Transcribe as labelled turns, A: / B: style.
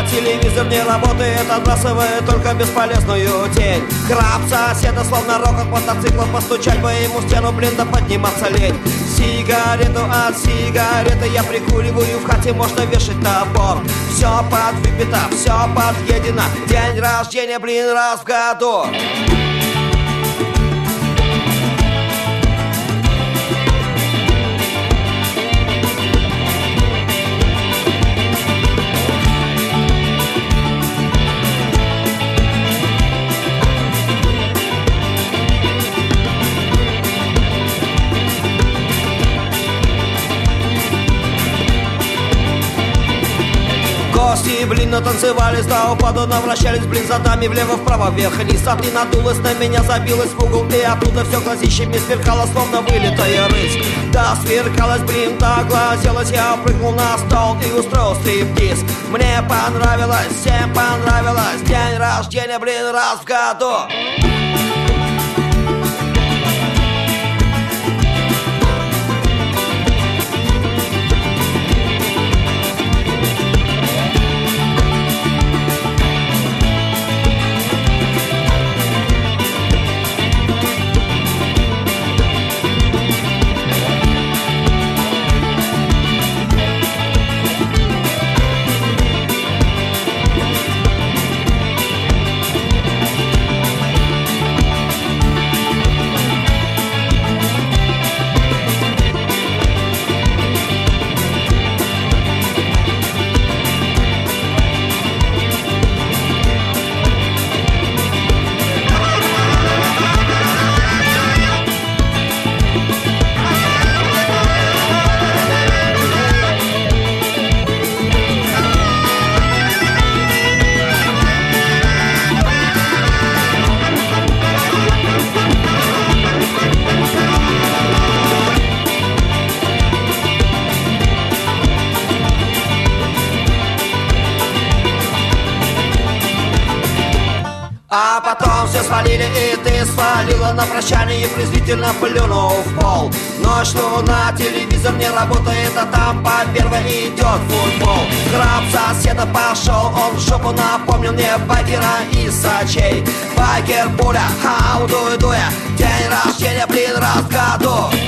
A: телевизор не работает, отбрасывает только бесполезную тень. Краб соседа, словно рокот мотоцикла, постучать бы ему в стену, блин, да подниматься лень. Сигарету от сигареты я прикуриваю, в хате можно вешать топор. Все подвыпито, все подъедено, день рождения, блин, раз в году. Гости, блин, натанцевались до упаду, навращались, блин, задами влево-вправо, вверх-вниз. А ты надулась, на меня забилась в угол, и оттуда все глазищами сверкало, словно вылитая рысь. Да, сверкалась, блин, да, глазелась, я прыгнул на стол и устроил стриптиз. Мне понравилось, всем понравилось, день рождения, блин, раз в году. А потом все свалили, и ты свалила на прощание, презрительно плюнув в пол. Ночь, луна, телевизор не работает, а там по первой идет футбол. Краб соседа пошел, он в жопу напомнил мне Багира и Сачей. Багер, пуля, хау, дуя, день рождения, блин, раз в году.